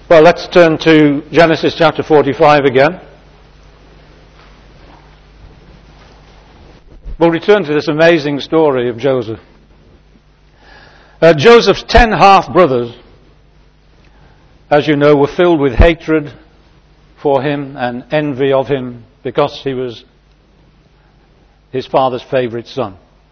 Well, let's turn to Genesis chapter 45 again. We'll return to this amazing story of Joseph. Joseph's 10 half-brothers, as you know, were filled with hatred for him and envy of him because he was his father's favourite son.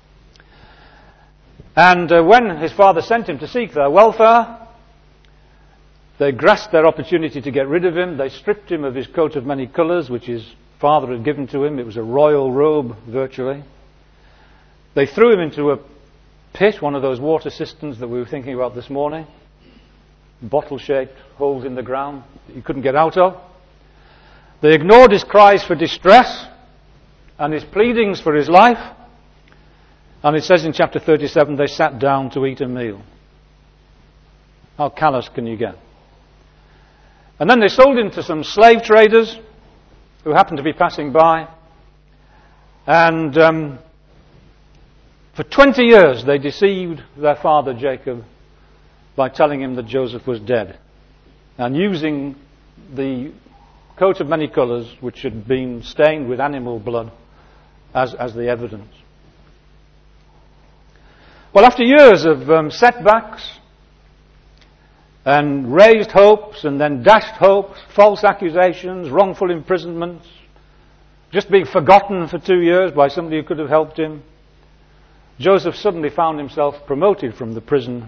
And when his father sent him to seek their welfare, they grasped their opportunity to get rid of him. They stripped him of his coat of many colours, which his father had given to him. It was a royal robe, virtually. They threw him into a pit, one of those water cisterns that we were thinking about this morning. Bottle-shaped holes in the ground that he couldn't get out of. They ignored his cries for distress and his pleadings for his life. And it says in chapter 37, they sat down to eat a meal. How callous can you get? And then they sold him to some slave traders who happened to be passing by. And for 20 years they deceived their father Jacob by telling him that Joseph was dead. And using the coat of many colours, which had been stained with animal blood, as the evidence. Well, after years of setbacks, and raised hopes and then dashed hopes, false accusations, wrongful imprisonments, just being forgotten for 2 years by somebody who could have helped him, Joseph suddenly found himself promoted from the prison,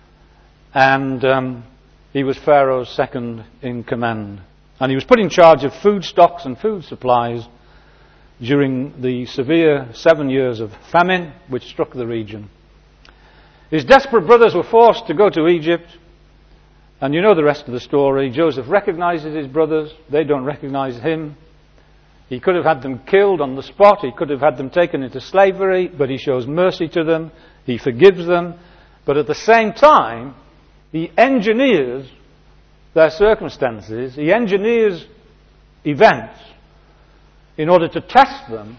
and he was Pharaoh's second in command. And he was put in charge of food stocks and food supplies during the severe 7 years of famine which struck the region. His desperate brothers were forced to go to Egypt. And you know the rest of the story. Joseph recognizes his brothers. They don't recognize him. He could have had them killed on the spot. He could have had them taken into slavery. But he shows mercy to them. He forgives them. But at the same time, he engineers their circumstances. He engineers events in order to test them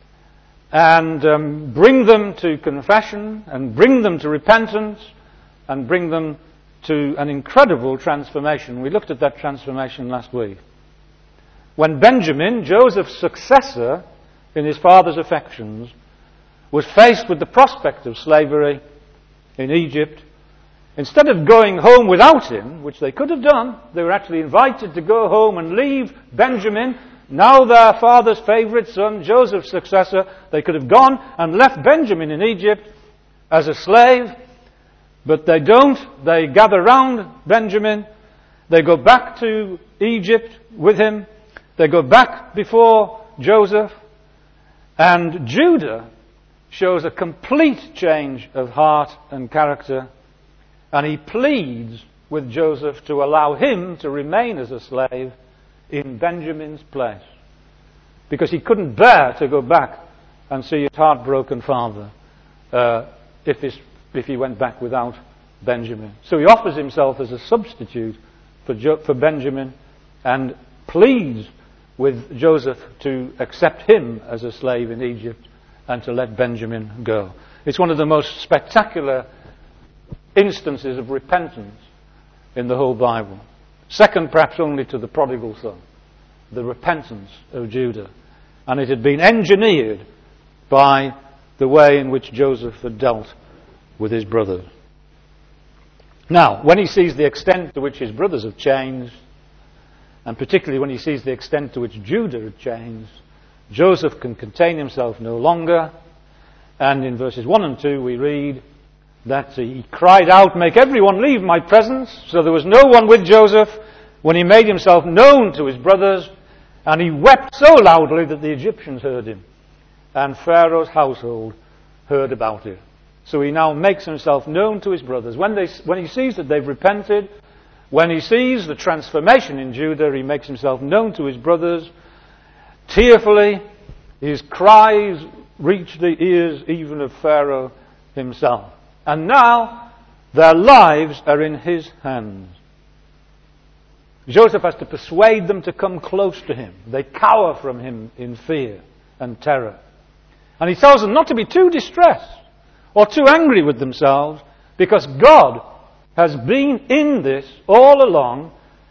and bring them to confession and bring them to repentance and bring them to an incredible transformation. We looked at that transformation last week. When Benjamin, Joseph's successor in his father's affections, was faced with the prospect of slavery in Egypt, instead of going home without him, which they could have done, they were actually invited to go home and leave Benjamin, now their father's favourite son, Joseph's successor. They could have gone and left Benjamin in Egypt as a slave. But they don't. They gather round Benjamin. They go back to Egypt with him. They go back before Joseph. And Judah shows a complete change of heart and character. And he pleads with Joseph to allow him to remain as a slave in Benjamin's place. Because he couldn't bear to go back and see his heartbroken father if he went back without Benjamin. So he offers himself as a substitute for Benjamin and pleads with Joseph to accept him as a slave in Egypt and to let Benjamin go. It's one of the most spectacular instances of repentance in the whole Bible. Second perhaps only to the prodigal son, the repentance of Judah. And it had been engineered by the way in which Joseph had dealt with his brothers. Now, when he sees the extent to which his brothers have changed, and particularly when he sees the extent to which Judah had changed, Joseph can contain himself no longer. And in verses 1 and 2 we read that he cried out, "Make everyone leave my presence." So there was no one with Joseph when he made himself known to his brothers, and he wept so loudly that the Egyptians heard him, and Pharaoh's household heard about it. So he now makes himself known to his brothers. When he sees that they've repented, when he sees the transformation in Judah, he makes himself known to his brothers. Tearfully, his cries reach the ears even of Pharaoh himself. And now, their lives are in his hands. Joseph has to persuade them to come close to him. They cower from him in fear and terror. And he tells them not to be too distressed or too angry with themselves, because God has been in this all along,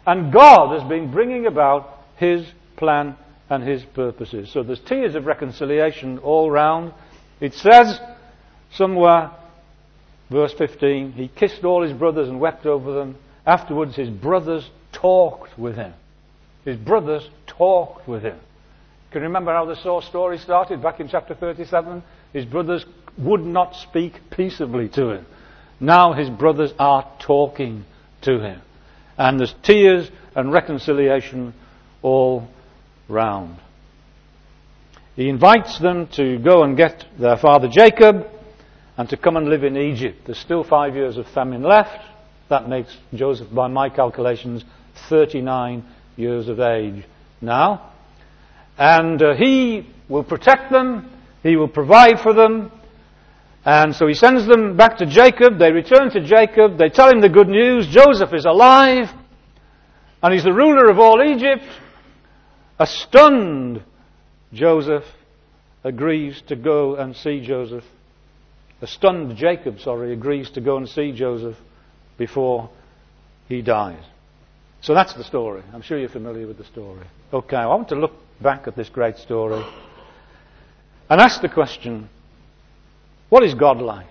And God has been bringing about His plan and His purposes. So there's tears of reconciliation all round. It says somewhere, verse 15, he kissed all his brothers and wept over them. Afterwards his brothers talked with him. His brothers talked with him. Can you remember how the story started back in chapter 37? His brothers would not speak peaceably to him. Now his brothers are talking to him. And there's tears and reconciliation all round. He invites them to go and get their father Jacob and to come and live in Egypt. There's still 5 years of famine left. That makes Joseph, by my calculations, 39 years of age now. And he will protect them. He will provide for them. And so he sends them back to Jacob. They return to Jacob. They tell him the good news. Joseph is alive. And he's the ruler of all Egypt. A stunned Joseph agrees to go and see Joseph. A stunned Jacob, agrees to go and see Joseph before he dies. So that's the story. I'm sure you're familiar with the story. Okay, I want to look back at this great story and ask the question, what is God like?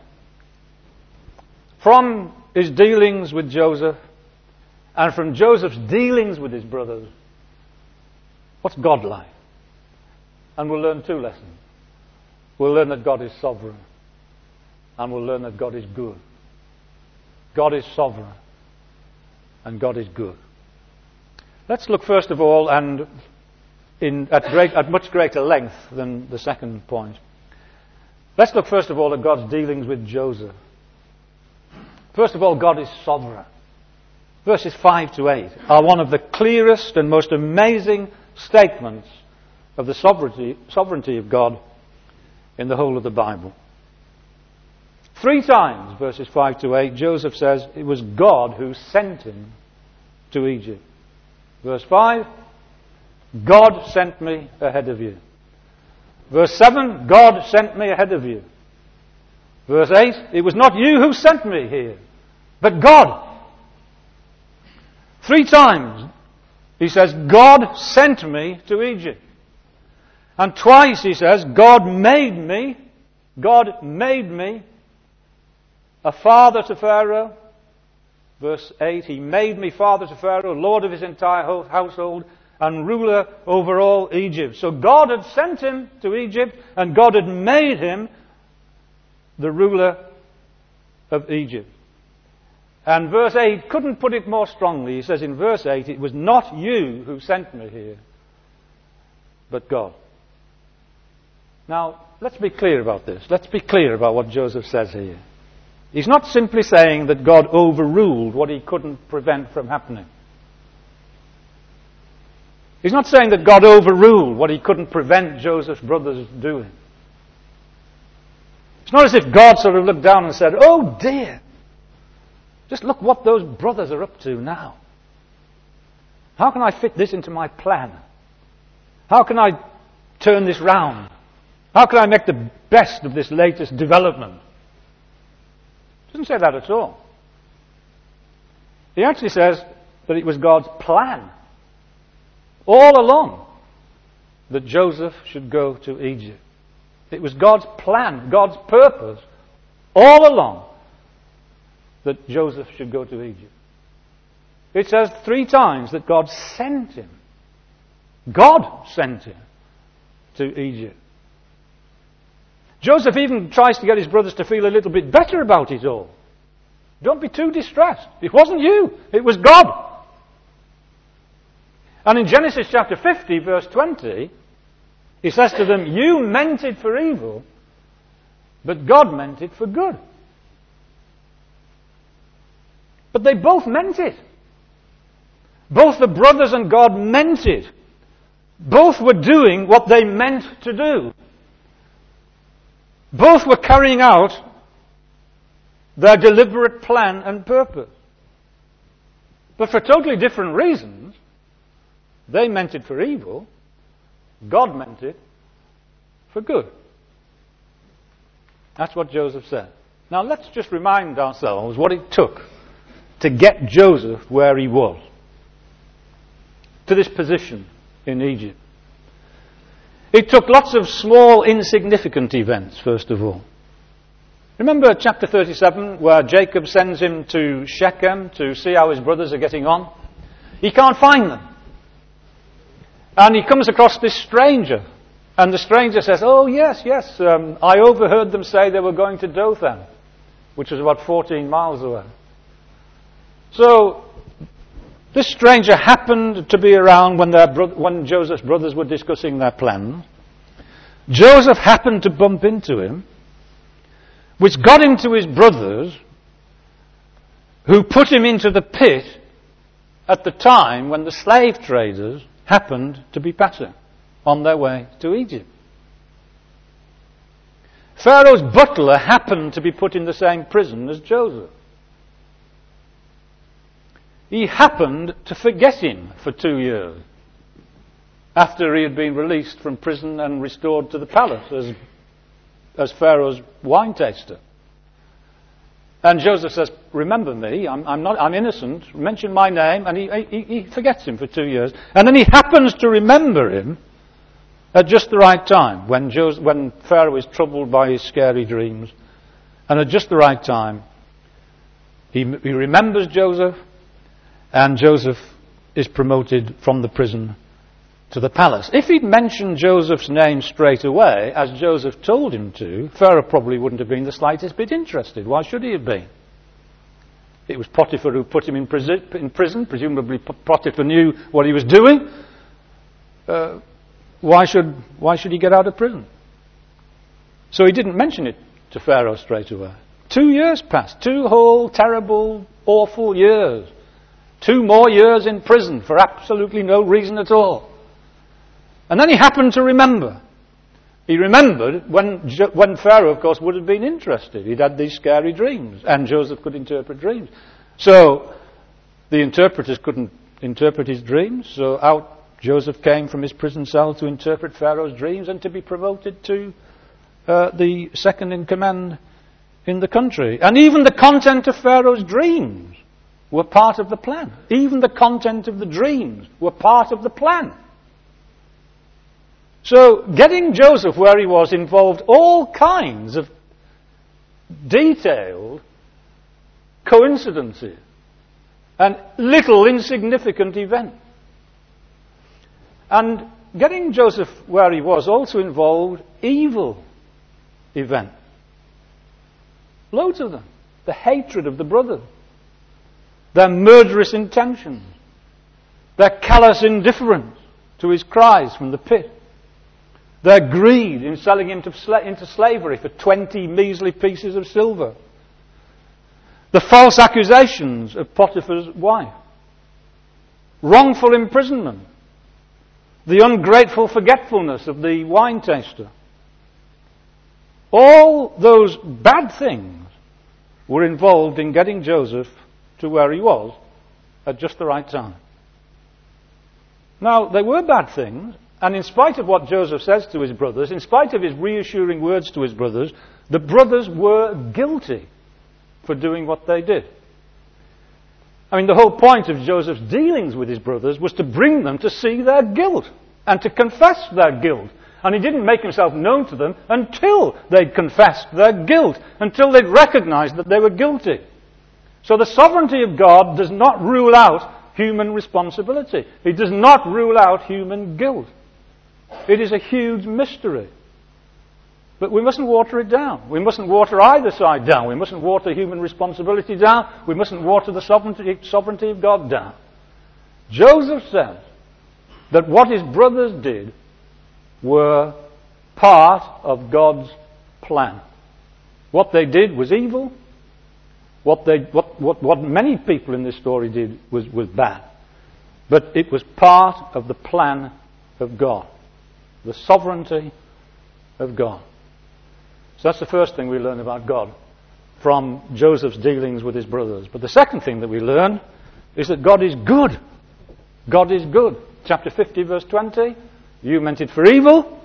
From his dealings with Joseph and from Joseph's dealings with his brothers, what's God like? And we'll learn 2 lessons. We'll learn that God is sovereign. And we'll learn that God is good. God is sovereign. And God is good. Let's look first of all, and at much greater length than the second point. Let's look first of all at God's dealings with Joseph. First of all, God is sovereign. Verses 5 to 8 are one of the clearest and most amazing statements of the sovereignty of God in the whole of the Bible. 3 times, verses 5 to 8, Joseph says it was God who sent him to Egypt. Verse 5, God sent me ahead of you. Verse 7, God sent me ahead of you. Verse 8, it was not you who sent me here, but God. 3 times he says, God sent me to Egypt. And twice he says, God made me a father to Pharaoh. Verse 8, he made me father to Pharaoh, lord of his entire household, and ruler over all Egypt. So God had sent him to Egypt, and God had made him the ruler of Egypt. And verse 8 couldn't put it more strongly. He says in verse 8, it was not you who sent me here, but God. Now, let's be clear about this. Let's be clear about what Joseph says here. He's not simply saying that God overruled what he couldn't prevent from happening. He's not saying that God overruled what he couldn't prevent Joseph's brothers doing. It's not as if God sort of looked down and said, oh dear, just look what those brothers are up to now. How can I fit this into my plan? How can I turn this round? How can I make the best of this latest development? He doesn't say that at all. He actually says that it was God's plan all along that Joseph should go to Egypt. It was God's plan, God's purpose all along that Joseph should go to Egypt. It says 3 times that God sent him. God sent him to Egypt. Joseph even tries to get his brothers to feel a little bit better about it all. Don't be too distressed. It wasn't you. It was God. And in Genesis chapter 50, verse 20, he says to them, you meant it for evil, but God meant it for good. But they both meant it. Both the brothers and God meant it. Both were doing what they meant to do. Both were carrying out their deliberate plan and purpose. But for totally different reasons. They meant it for evil. God meant it for good. That's what Joseph said. Now let's just remind ourselves what it took to get Joseph where he was. to this position in Egypt. It took lots of small, insignificant events, first of all. Remember chapter 37, where Jacob sends him to Shechem to see how his brothers are getting on? He can't find them. And he comes across this stranger. And the stranger says, oh, yes, I overheard them say they were going to Dothan, which was about 14 miles away. So, this stranger happened to be around when Joseph's brothers were discussing their plans. Joseph happened to bump into him, which got him to his brothers, who put him into the pit at the time when the slave traders happened to be passing on their way to Egypt. Pharaoh's butler happened to be put in the same prison as Joseph. He happened to forget him for 2 years after he had been released from prison and restored to the palace as Pharaoh's wine taster. And Joseph says, remember me, I'm innocent, mention my name, and he forgets him for 2 years. And then he happens to remember him at just the right time, when Pharaoh is troubled by his scary dreams. And at just the right time, he remembers Joseph, and Joseph is promoted from the prison to the palace. If he'd mentioned Joseph's name straight away, as Joseph told him to, Pharaoh probably wouldn't have been the slightest bit interested. Why should he have been? It was Potiphar who put him in prison. Presumably Potiphar knew what he was doing. Why should he get out of prison? So he didn't mention it to Pharaoh straight away. 2 years passed. 2 whole, terrible, awful years. 2 more years in prison for absolutely no reason at all. And then he happened to remember. He remembered when Pharaoh, of course, would have been interested. He'd had these scary dreams, and Joseph could interpret dreams. So the interpreters couldn't interpret his dreams, so out Joseph came from his prison cell to interpret Pharaoh's dreams and to be promoted to the second in command in the country. And even the content of Pharaoh's dreams were part of the plan. Even the content of the dreams were part of the plan. So getting Joseph where he was involved all kinds of detailed coincidences and little insignificant events. And getting Joseph where he was also involved evil events. Loads of them. The hatred of the brothers. Their murderous intentions. Their callous indifference to his cries from the pit. Their greed in selling him into slavery for 20 measly pieces of silver. The false accusations of Potiphar's wife. Wrongful imprisonment. The ungrateful forgetfulness of the wine taster. All those bad things were involved in getting Joseph to where he was at just the right time. Now, they were bad things, and in spite of what Joseph says to his brothers, in spite of his reassuring words to his brothers, the brothers were guilty for doing what they did. I mean, the whole point of Joseph's dealings with his brothers was to bring them to see their guilt and to confess their guilt. And he didn't make himself known to them until they'd confessed their guilt, until they'd recognized that they were guilty. So the sovereignty of God does not rule out human responsibility. It does not rule out human guilt. It is a huge mystery. But we mustn't water it down. We mustn't water either side down. We mustn't water human responsibility down. We mustn't water the sovereignty of God down. Joseph says that what his brothers did were part of God's plan. What they did was evil. What many people in this story did was bad. But it was part of the plan of God. The sovereignty of God. So that's the first thing we learn about God from Joseph's dealings with his brothers. But the second thing that we learn is that God is good. God is good. Chapter 50, verse 20. You meant it for evil.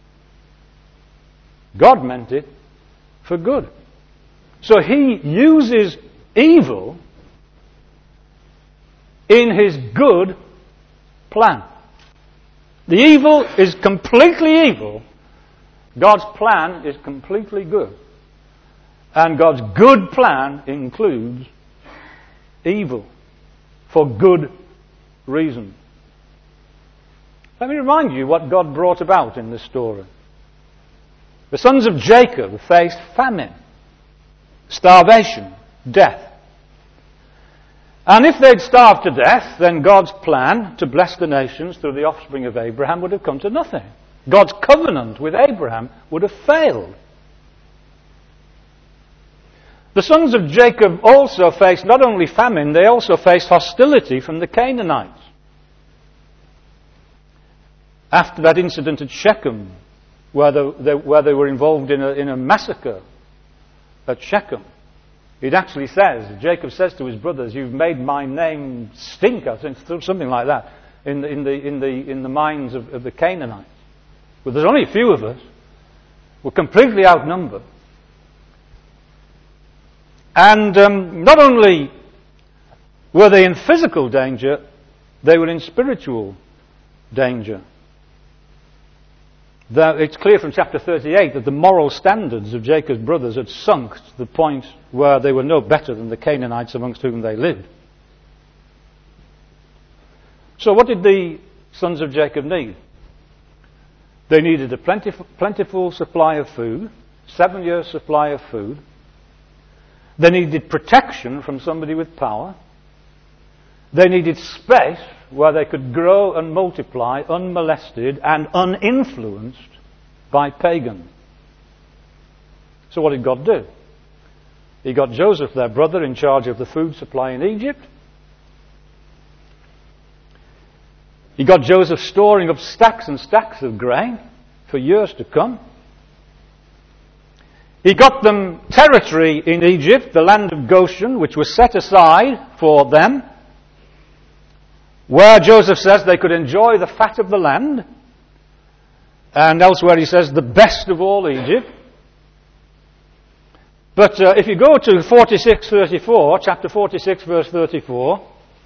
God meant it for good. So he uses evil in his good plan. The evil is completely evil. God's plan is completely good. And God's good plan includes evil for good reason. Let me remind you what God brought about in this story. The sons of Jacob faced famine, starvation, death. And if they'd starved to death, then God's plan to bless the nations through the offspring of Abraham would have come to nothing. God's covenant with Abraham would have failed. The sons of Jacob also faced not only famine, they also faced hostility from the Canaanites. After that incident at Shechem, where they were involved in a massacre at Shechem, it actually says, Jacob says to his brothers, "You've made my name stink," I think, something like that, in the minds of the Canaanites. But there's only a few of us. We're completely outnumbered. And not only were they in physical danger, they were in spiritual danger. It's clear from chapter 38 that the moral standards of Jacob's brothers had sunk to the point where they were no better than the Canaanites amongst whom they lived. So what did the sons of Jacob need? They needed a plentiful supply of food, 7 years' supply of food. They needed protection from somebody with power. They needed space where they could grow and multiply unmolested and uninfluenced by pagans. So what did God do? He got Joseph, their brother, in charge of the food supply in Egypt. He got Joseph storing up stacks and stacks of grain for years to come. He got them territory in Egypt, the land of Goshen, which was set aside for them, where Joseph says they could enjoy the fat of the land, and elsewhere he says the best of all Egypt. But if you go to 46:34, chapter 46, verse 34,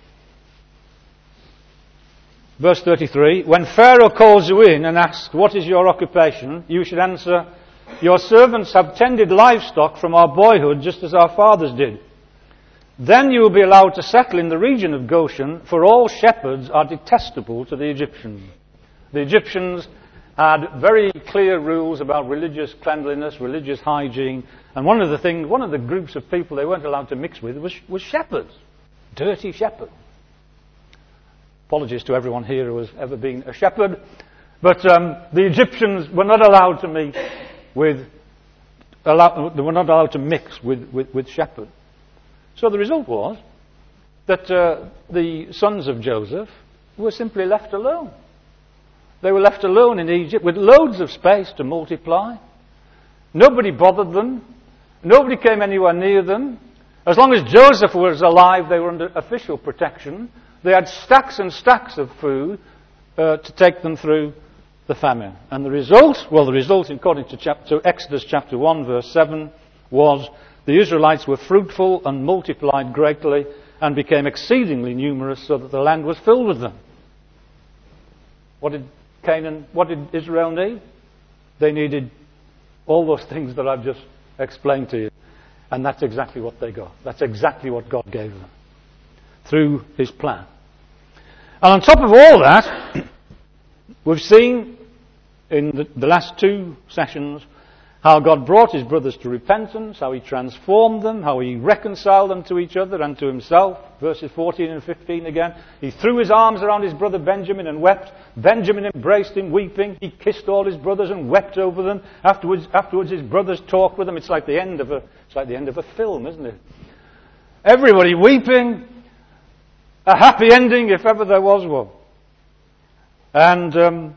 verse 33, when Pharaoh calls you in and asks, "What is your occupation?" you should answer, "Your servants have tended livestock from our boyhood, just as our fathers did." Then you will be allowed to settle in the region of Goshen, for all shepherds are detestable to the Egyptians. The Egyptians had very clear rules about religious cleanliness, religious hygiene, and one of the groups of people they weren't allowed to mix with was shepherds, dirty shepherds. Apologies to everyone here who has ever been a shepherd, but the Egyptians were not allowed to meet with, they were not allowed to mix with shepherds. So the result was that the sons of Joseph were simply left alone. They were left alone in Egypt with loads of space to multiply. Nobody bothered them. Nobody came anywhere near them. As long as Joseph was alive, they were under official protection. They had stacks and stacks of food to take them through the famine. And the result? Well, the result, according to Exodus chapter 1, verse 7, was the Israelites were fruitful and multiplied greatly and became exceedingly numerous, so that the land was filled with them. What did Israel need? They needed all those things that I've just explained to you. And that's exactly what they got. That's exactly what God gave them through His plan. And on top of all that, we've seen in the last two sessions how God brought His brothers to repentance, how He transformed them, how He reconciled them to each other and to Himself. Verses 14 and 15 again. He threw His arms around his brother Benjamin and wept. Benjamin embraced him, weeping. He kissed all his brothers and wept over them. Afterwards his brothers talked with him. It's like the end of a film, isn't it? Everybody weeping. A happy ending, if ever there was one. And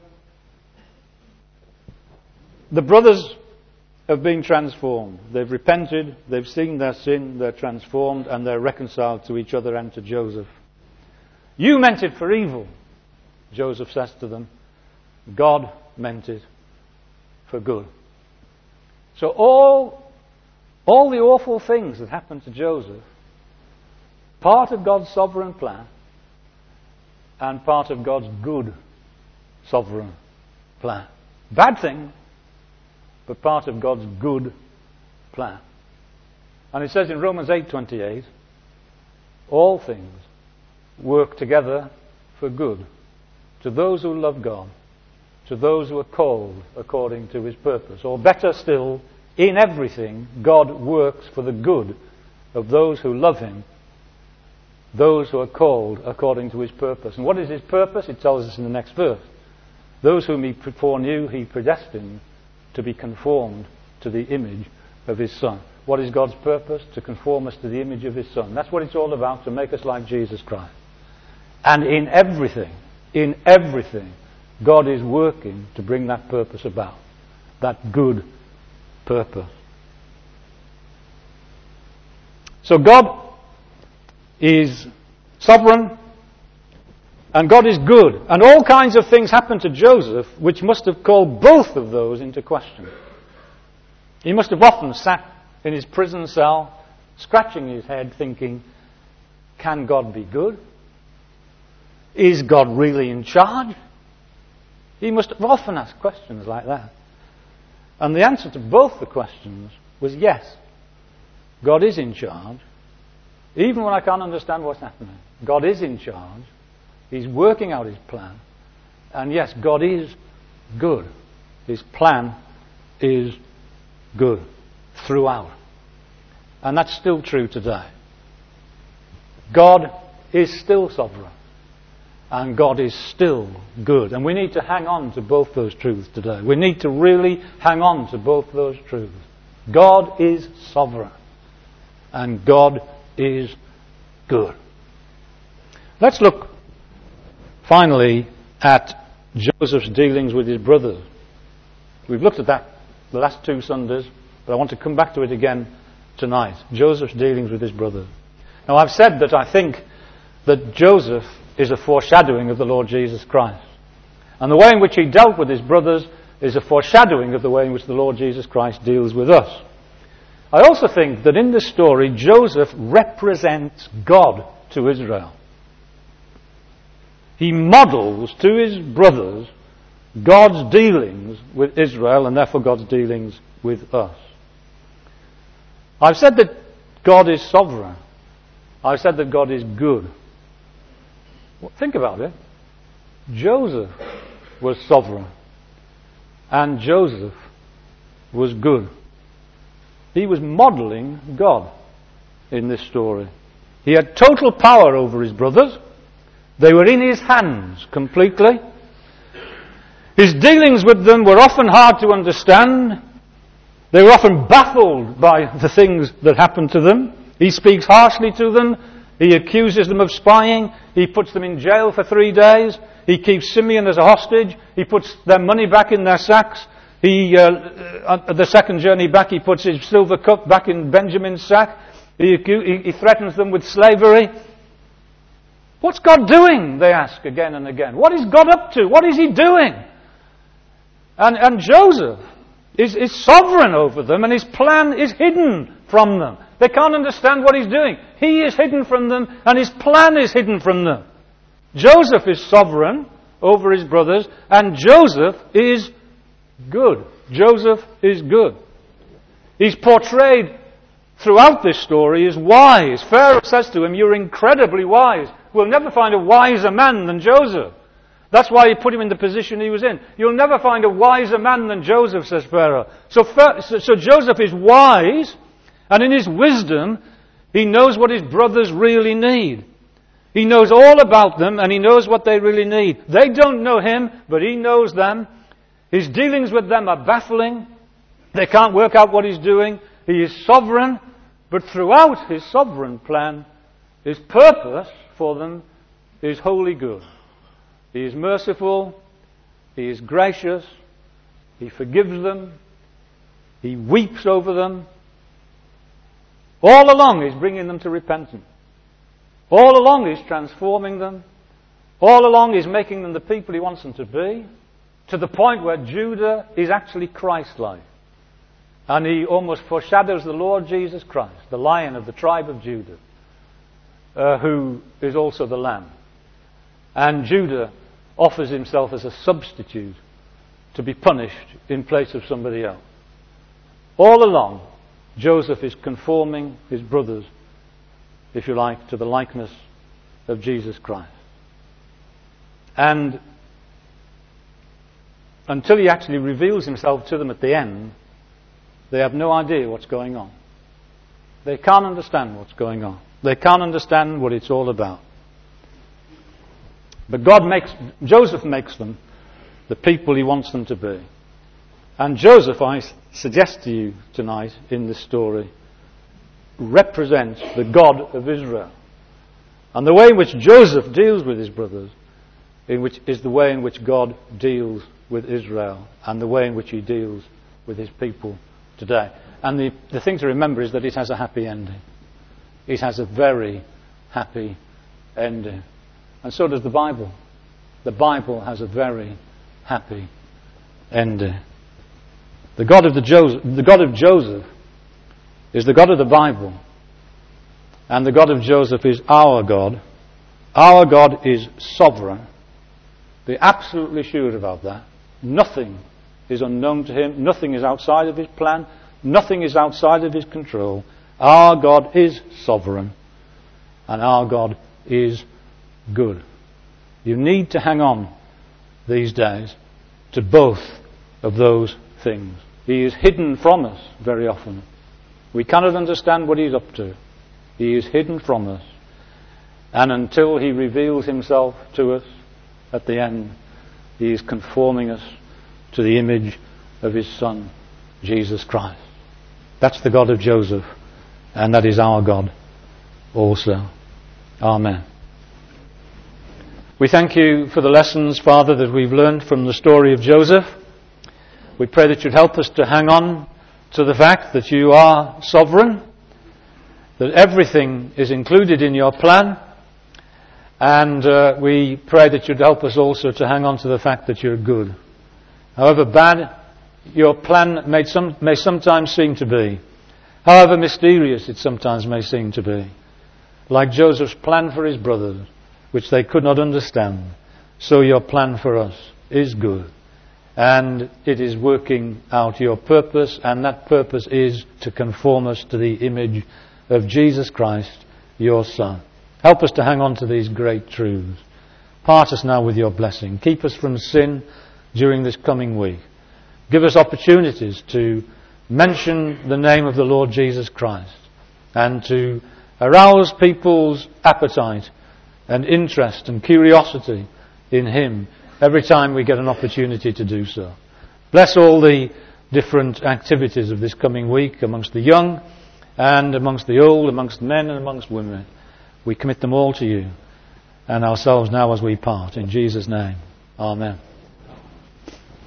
the brothers have been transformed. They've repented, they've seen their sin, they're transformed, and they're reconciled to each other and to Joseph. You meant it for evil, Joseph says to them. God meant it for good. So all the awful things that happened to Joseph, part of God's sovereign plan, and part of God's good sovereign plan. Bad thing, but part of God's good plan. And it says in Romans 8:28, all things work together for good to those who love God, to those who are called according to his purpose. Or better still, in everything God works for the good of those who love him, those who are called according to his purpose. And what is his purpose? It tells us in the next verse. Those whom he foreknew, he predestined to be conformed to the image of his Son. What is God's purpose? To conform us to the image of his Son. That's what it's all about, to make us like Jesus Christ. And in everything, God is working to bring that purpose about. That good purpose. So God is sovereign, and God is good. And all kinds of things happened to Joseph which must have called both of those into question. He must have often sat in his prison cell, scratching his head, thinking, can God be good? Is God really in charge? He must have often asked questions like that. And the answer to both the questions was yes. God is in charge. Even when I can't understand what's happening, God is in charge. He's working out his plan. And yes, God is good. His plan is good throughout. And that's still true today. God is still sovereign. And God is still good. And we need to hang on to both those truths today. We need to really hang on to both those truths. God is sovereign. And God is good. Let's look finally at Joseph's dealings with his brothers. We've looked at that the last 2 Sundays, but I want to come back to it again tonight. Joseph's dealings with his brothers. Now, I've said that I think that Joseph is a foreshadowing of the Lord Jesus Christ. And the way in which he dealt with his brothers is a foreshadowing of the way in which the Lord Jesus Christ deals with us. I also think that in this story, Joseph represents God to Israel. He models to his brothers God's dealings with Israel, and therefore God's dealings with us. I've said that God is sovereign. I've said that God is good. Well, think about it. Joseph was sovereign, and Joseph was good. He was modeling God in this story. He had total power over his brothers. They were in his hands completely. His dealings with them were often hard to understand. They were often baffled by the things that happened to them. He speaks harshly to them. He accuses them of spying. He puts them in jail for 3 days. He keeps Simeon as a hostage. He puts their money back in their sacks. On the second journey back, he puts his silver cup back in Benjamin's sack. He threatens them with slavery. What's God doing? They ask again and again. What is God up to? What is he doing? And Joseph is sovereign over them, and his plan is hidden from them. They can't understand what he's doing. He is hidden from them, and his plan is hidden from them. Joseph is sovereign over his brothers, and Joseph is good. Joseph is good. He's portrayed throughout this story as wise. Pharaoh says to him, "You're incredibly wise. We'll never find a wiser man than Joseph." That's why he put him in the position he was in. "You'll never find a wiser man than Joseph," says Pharaoh. So Joseph is wise, and in his wisdom, he knows what his brothers really need. He knows all about them, and he knows what they really need. They don't know him, but he knows them. His dealings with them are baffling. They can't work out what he's doing. He is sovereign, but throughout his sovereign plan, his purpose for them is wholly good. He is merciful. He is gracious. He forgives them. He weeps over them. All along he's bringing them to repentance. All along he's transforming them. All along he's making them the people he wants them to be, to the point where Judah is actually Christ-like. And he almost foreshadows the Lord Jesus Christ, the Lion of the tribe of Judah, who is also the Lamb. And Judah offers himself as a substitute to be punished in place of somebody else. All along, Joseph is conforming his brothers, if you like, to the likeness of Jesus Christ. And until he actually reveals himself to them at the end, they have no idea what's going on. They can't understand what's going on. They can't understand what it's all about. But Joseph makes them the people he wants them to be. And Joseph, I suggest to you tonight in this story, represents the God of Israel. And the way in which Joseph deals with his brothers is the way in which God deals with Israel and the way in which he deals with his people today. And the thing to remember is that it has a happy ending. It has a very happy ending. And so does the Bible. The Bible has a very happy ending. The God of Joseph is the God of the Bible. And the God of Joseph is our God. Our God is sovereign. Be absolutely sure about that. Nothing is unknown to him. Nothing is outside of his plan. Nothing is outside of his control. Our God is sovereign. And our God is good. You need to hang on these days to both of those things. He is hidden from us very often. We cannot understand what he's up to. He is hidden from us. And until he reveals himself to us at the end, he is conforming us to the image of his Son, Jesus Christ. That's the God of Joseph, and that is our God also. Amen. We thank you for the lessons, Father, that we've learned from the story of Joseph. We pray that you'd help us to hang on to the fact that you are sovereign, that everything is included in your plan, and we pray that you'd help us also to hang on to the fact that you're good. However bad your plan may sometimes seem to be, however mysterious it sometimes may seem to be, like Joseph's plan for his brothers, which they could not understand, so your plan for us is good. And it is working out your purpose, and that purpose is to conform us to the image of Jesus Christ, your Son. Help us to hang on to these great truths. Part us now with your blessing. Keep us from sin during this coming week. Give us opportunities to mention the name of the Lord Jesus Christ and to arouse people's appetite and interest and curiosity in him every time we get an opportunity to do so. Bless all the different activities of this coming week amongst the young and amongst the old, amongst men and amongst women. We commit them all to you and ourselves now as we part. In Jesus' name, amen.